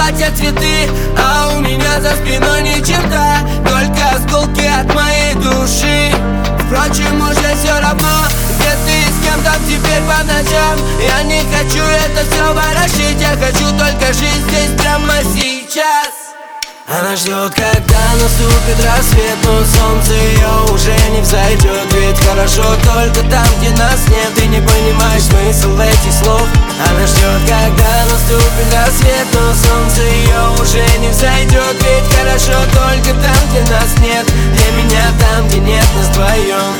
платья, цветы, а у меня за спиной ни черта, только осколки от моей души. Впрочем, уже все равно, где ты и с кем там теперь по ночам. Я не хочу это все ворошить, я хочу только жить здесь прямо сейчас. Она ждет, когда наступит рассвет, но солнце ее уже не взойдет. Ведь хорошо только там, где нас нет. Ты не понимаешь смысл этих слов. Она ждет, когда наступит рассвет, но солнце ее уже не взойдет. Ведь хорошо только там, где нас нет. Для меня там, где нет нас вдвоем.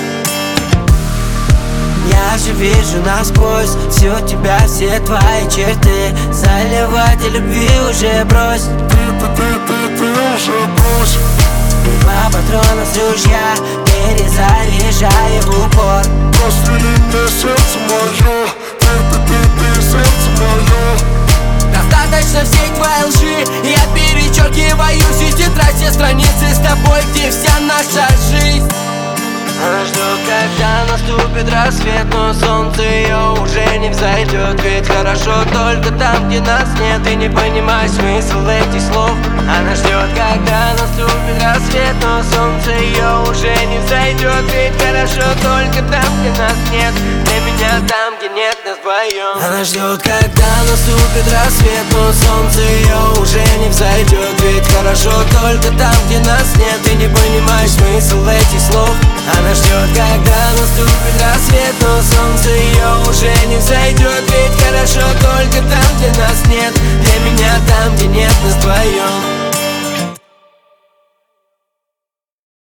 Я же вижу насквозь всю тебя, все твои черты. Заливать любви уже брось. Ты уже брось. Два патрона с ружья, перезаряжая в упор. Прострели мне сердце мое. Ты сердце мое. Достаточно всей твоей лжи. Я перечеркиваю всю тетрадь, все страницы с тобой, где вся наша жизнь. Она ждет, когда наступит рассвет, но солнце ее уже не взойдет. Ведь хорошо только там, где нас нет. Ты не понимаешь смысл этих слов. Она ждет, когда наступит рассвет, но солнце ее уже не взойдет. Ведь хорошо только там, где нас нет. Для меня там, где нет нас вдвоем. Она ждет, когда наступит рассвет, но солнце ее уже не взойдет. Ведь хорошо только там, где нас нет. Ты не понимаешь смысл этих слов. Она ждет, когда наступит рассвет, но солнце ее уже не взойдет. Ведь хорошо только там, где нас нет. Для меня там, где нет нас вдвоем.